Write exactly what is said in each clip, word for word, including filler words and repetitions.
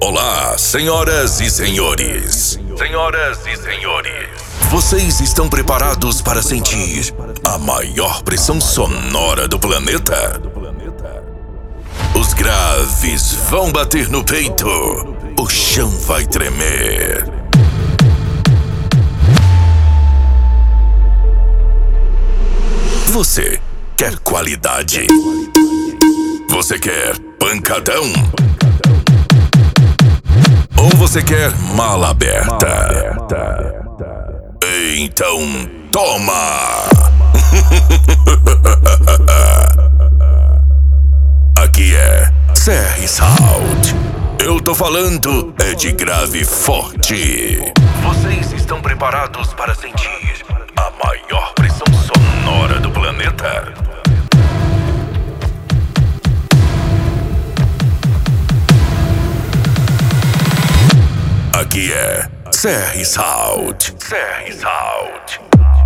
Olá, senhoras e senhores. Senhoras e senhores. Vocês estão preparados para sentir a maior pressão sonora do planeta? Os graves vão bater no peito. O chão vai tremer. Você quer qualidade? Você quer pancadão? Ou você quer mala aberta? Então toma! Aqui é C R Sound. Eu tô falando é de grave forte. Vocês estão preparados para sentir a maior pressão sonora do planeta? Aqui é C R Sound. C R Sound.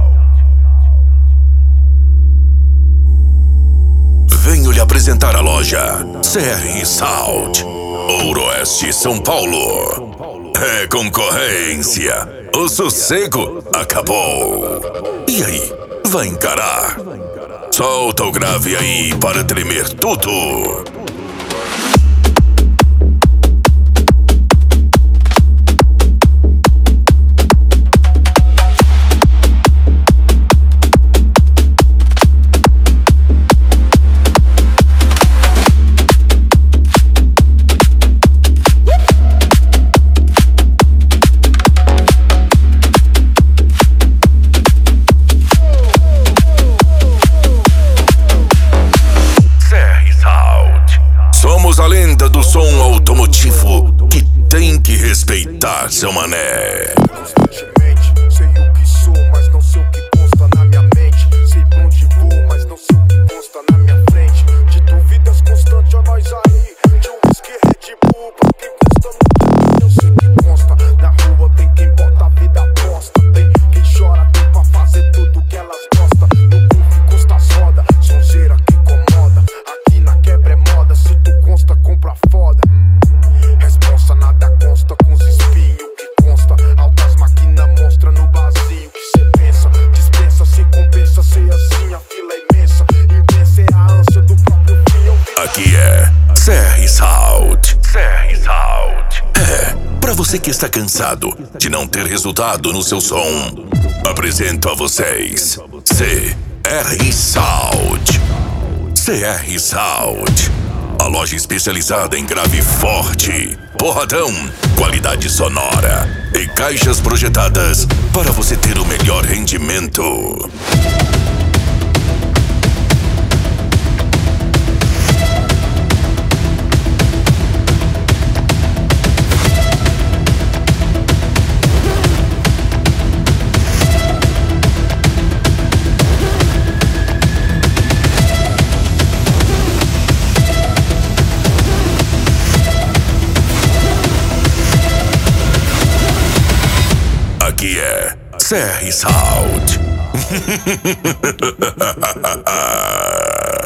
Venho lhe apresentar a loja C R Sound. Ouroeste, São Paulo. É concorrência. O sossego acabou. E aí, vai encarar? Solta o grave aí para tremer tudo. A lenda do som automotivo que tem que respeitar seu mané. Constantemente, sei o que sou, mas não sei o que consta na minha mente. Sei pra onde vou, mas não sei o que consta na minha frente. De dúvidas constantes, ó nós aí. De um whisky Red Bull, pra quem consta no eu sei que consta. Na rua tem quem bota a vida à posta. Tem quem chora, tem pra fazer tudo que elas gostam. No buff consta as rodas, sonzeira que incomoda. Aqui na quebra é moda, se tu consta, compra foda. Responsa nada consta com os espinhos que consta. Altas máquinas mostra no vazio que cê pensa. Dispensa, se compensa, sei assim, a fila é imensa. Intensa é a ânsia do próprio fim. Aqui é C R Sound. C R Sound. É, pra você que está cansado de não ter resultado no seu som, apresento a vocês C R Sound. C R Sound. A loja especializada em grave forte, porradão, qualidade sonora e caixas projetadas para você ter o melhor rendimento. Aqui é C R Sound.